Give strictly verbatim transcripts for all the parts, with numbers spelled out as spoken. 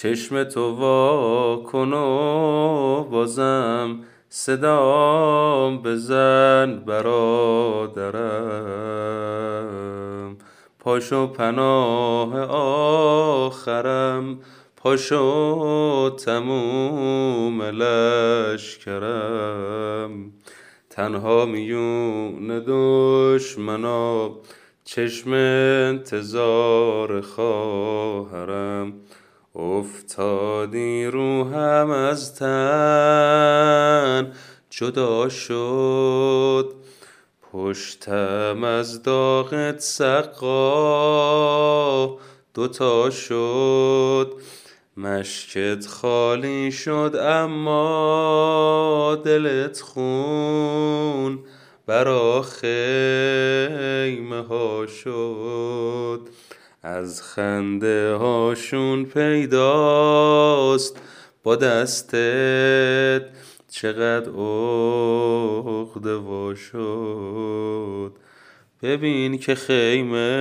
چشم تو وا کن و بازم صدام بزن برادرم. پاشو پناه آخرم، پاشو تموم لشکرم. تنها میون دشمنا چشم انتظار خواهرم. افتادی روحم از تن جدا شد، پشتم از داغت سقا دوتا شد. مشکت خالی شد اما دلت خون برا خیمه ها شد. از خنده هاشون پیداست با دستت چقدر عقده وا شد. ببین که خیمه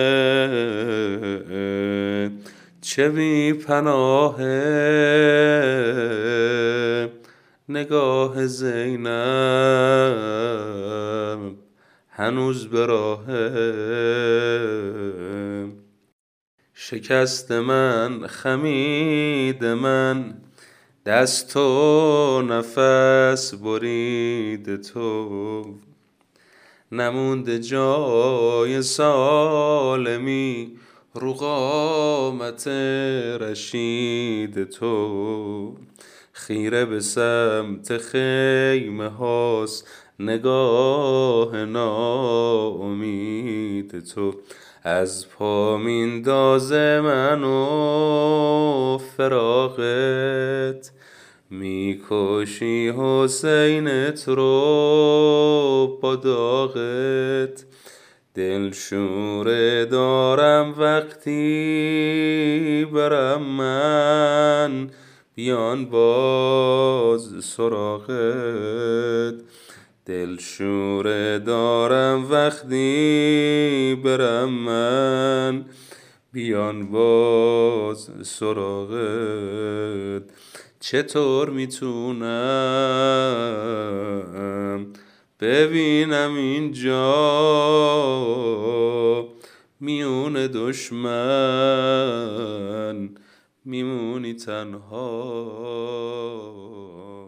چه بی پناهه، نگاه زینب هنوز به راهه. شکست من خمید من، دست و نفس برید تو، نمونده جای سالمی رو قامت رشید تو. خیره به سمت خیمه هاست نگاه ناامید تو. از پا میندازه منو فراقت، میکشی حسینت رو با داغت. دل شوره دارم وقتی برم من بیان باز سراغت. دل شوره دارم وقتی برم من بیان باز سراغت. چطور میتونم ببینم اینجا میون دشمن میمونی تنها.